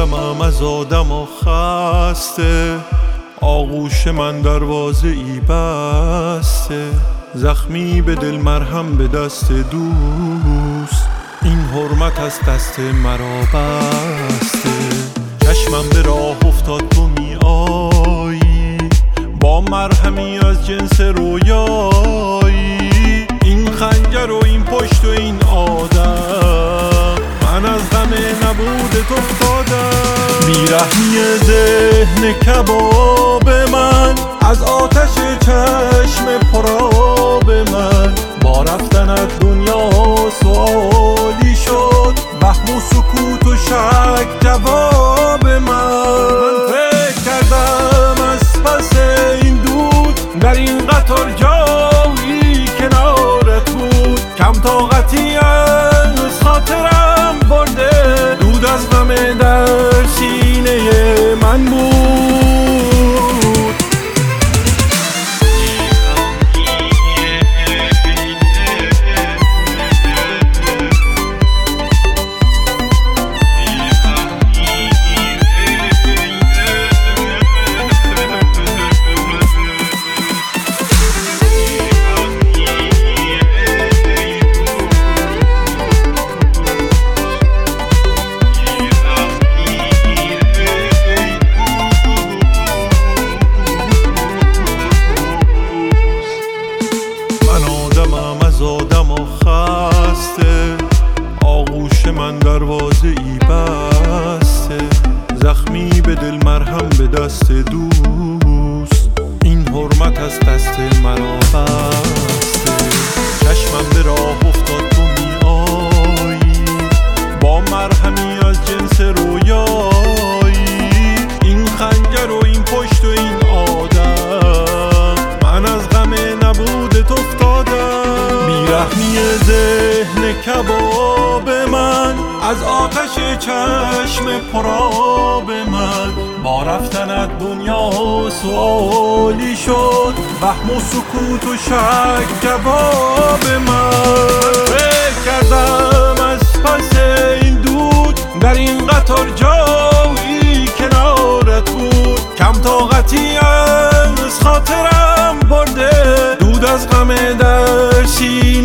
دمم از آدم و خسته، آغوش من دروازه ای بسته. زخمی به دل مرهم به دست دوست، این حرمت از دست مرا بسته. چشمم به راه افتاد تو می آیی، با مرهمی از جنس رویایی. این خنجر و این پشت و این آدم، من از غم نبودت افتادم. بیرحمی ذهن کباب من، از آتش چشم پرآب من. با رفتنت دنیا سوالی شد، وهم و سکوت و شک جواب من فکر کردم از پس این دود، در این قطار جایی کنارت بود. کم طاقتی از خاطرم برده، دود از غم در سینه من بود. آدم و خسته، آغوش من دروازه ای بسته. زخمی به دل مرهم به دست دوست، این حرمت از دست مرا بسته. چشمم به راه افتاد تو می آیی، با مرهمی از جنس رویایی. این خنجر و این پشت و این آدم، من از غم نبودت افتادم. بیرحمی ذهن کباب من، از آتش چشم پرآب من. با رفتنت دنیا سوالی شد، وهم و سکوت و شک جواب من فکر کردم از پس این دود، در این قطار جایی کنارت بود. کم طاقتی از خاطرم برده، دود از غم در سینه